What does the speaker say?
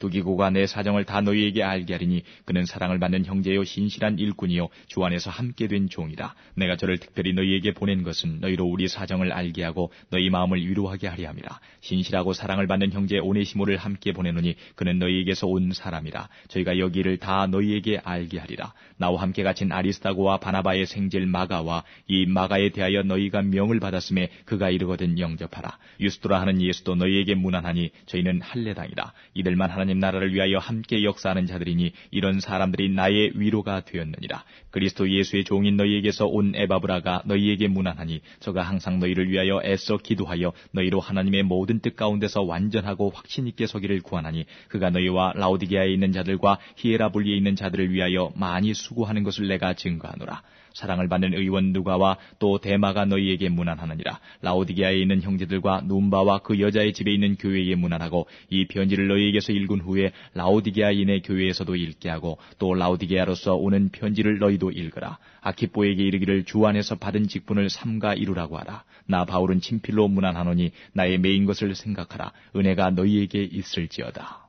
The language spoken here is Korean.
뚜기고가 내 사정을 다 너희에게 알게 하리니 그는 사랑을 받는 형제요 신실한 일꾼이요 주 안에서 함께 된 종이라. 내가 저를 특별히 너희에게 보낸 것은 너희로 우리 사정을 알게 하고 너희 마음을 위로하게 하려 함이라. 신실하고 사랑을 받는 형제 오네시모를 함께 보내노니 그는 너희에게서 온 사람이라. 저희가 여기를 다 너희에게 알게 하리라. 나와 함께 갇힌 아리스다고와 바나바의 생질 마가와 이 마가에 대하여 너희가 명을 받았음에 그가 이르거든 영접하라. 유스도라 하는 예수도 너희에게 문안하니 저희는 할례당이라. 이들만 하나님 나라를 위하여 함께 역사하는 자들이니 이런 사람들이 나의 위로가 되었느니라. 그리스도 예수의 종인 너희에게서 온 에바브라가 너희에게 문안하니 저가 항상 너희를 위하여 애써 기도하여 너희로 하나님의 모든 뜻 가운데서 완전하고 확신 있게 서기를 구하나니 그가 너희와 라오디게아에 있는 자들과 히에라볼리에 있는 자들을 위하여 많이 수고하는 것을 내가 증거하노라. 사랑을 받는 의원 누가와 또 데마가 너희에게 문안하느니라. 라오디게아에 있는 형제들과 num바와 그 여자의 집에 있는 교회에 문안하고 이 편지를 너희에게서 읽은 후에 라오디게아인의 교회에서도 읽게 하고 또 라오디게아로서 오는 편지를 너희도 읽으라. 아키뽀에게 이르기를 주 안에서 받은 직분을 삼가 이루라고 하라. 나 바울은 친필로 문안하노니 나의 매인 것을 생각하라. 은혜가 너희에게 있을지어다.